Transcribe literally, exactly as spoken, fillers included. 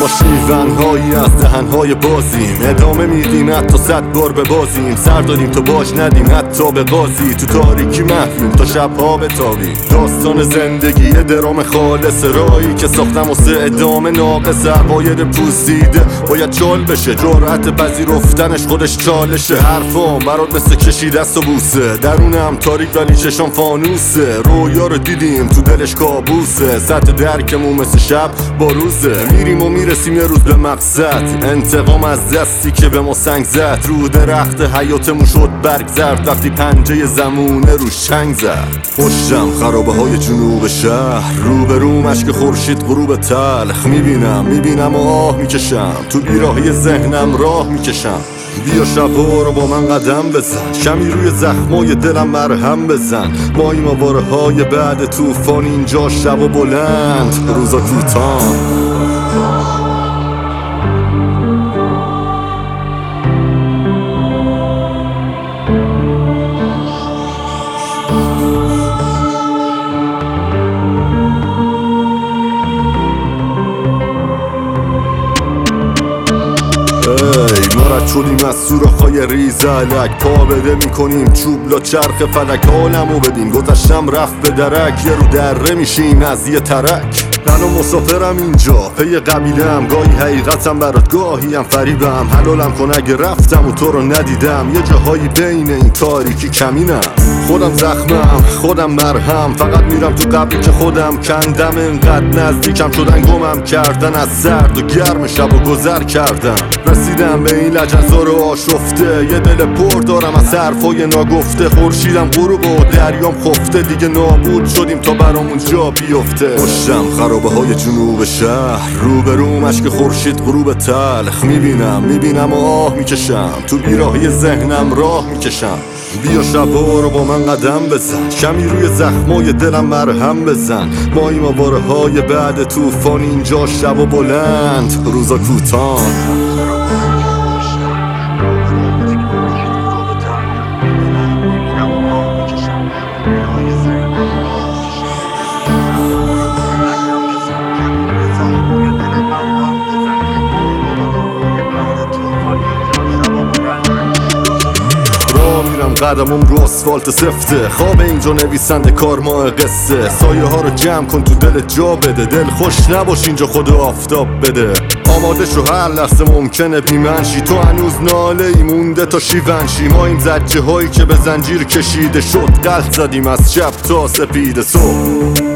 شیونهایی از دهنهای بازیم، ادامه میدیم حتی صد بار به بازیم، سر داریم تو باش ندیم حتی به قاضی، تو تاریکی محویم تا شبها بتابیم. داستان زندگی یه درام خالص، رایی که ساختم واسه ادامه ناقص، عقاید پوسیده باید چال بشه، جرأت پذیرفتنش خودش چالشه. حرفام برات مثل کشی دست و بوسه، درونم تاریک ولی چشام فانوسه، رویا رو دیدیم تو دلش کابوسه، سطح درکمون مثل شب با روزه، میریم و میرسیم یه روز به مقصد، انتقام از دستی که به ما سنگ زد، رو درخت حیاتمون شد برگ زرد، وقتی پنجه زمونه روش چنگ زد. پشتم خرابه های جنوب شهر، رو به رو مشک خورشید غروب تلخ، میبینم میبینم و آه میکشم، تو بیراهی ذهنم راه میکشم. بیا شبا رو با من قدم بزن، شمی روی زخمای دلم مرهم بزن، ماییم آواره های بعد توفان، اینجا شب و بلند روزا کوتاه. چولیم از سوراخ‌های ریزلک، پا بده میکنیم چوب لا چرخ فلک، عالمو بدیم گذشتم رفت به درک، یه رو دره میشیم از یه ترک. من و مسافرم اینجا پی قبیلم، گاهی حقیقتم برات گاهی هم فریبم، حلالم کن اگه رفتم و تو رو ندیدم، یه جاهایی بین این تاریکی کمینم. خودم زخمم خودم مرهم، فقط میرم تو قبلی که خودم کندم، انقدر نزدیکم شدن گمم کردن، از سرد و گرم شب و گذر کردم، رسیدم به این لجنزار آشفته، یه دل پر دارم از حرفای ناگفته، خورشیدم غروب و دریام خفته، دیگه نابود شدیم تا برامون جا بیفته. پشتم خرابه های جنوب شهر، رو به رو مشک خورشید غروب تلخ، میبینم میبینم و آه میکشم، تو بیراهی ذهنم راه میکشم. بیا شبا رو با من قدم بزن، شمی روی زخمای دلم مرهم بزن، ماییم آواره های بعد توفان، اینجا شب و بلند روزا کوتاه. قدمم رو آسفالت سفته، خواب اینجا نویسنده کارماه قصه، سایه ها رو جمع کن تو دل جا بده، دل خوش نباش اینجا خود آفتاب بده، آماده شو هر لحظه ممکنه بیمنشی، تو هنوز ناله ای مونده تا شیونشی، ما این زجه هایی که به زنجیر کشیده شد، قلط زدیم از شب تا سپید صبح.